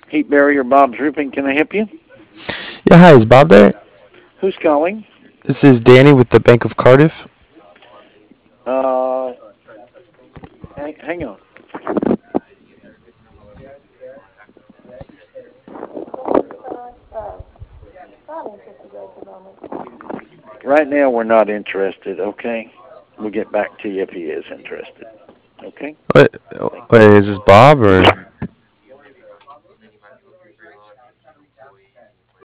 Heat Barrier, Bob's Roofing. Can I help you? Yeah, hi, is Bob there? Who's calling? This is Danny with the Bank of Cardiff. Uh, hang on. Right now, we're not interested. Okay, we'll get back to you if he is interested. Okay. Wait, Thank wait, is this Bob or?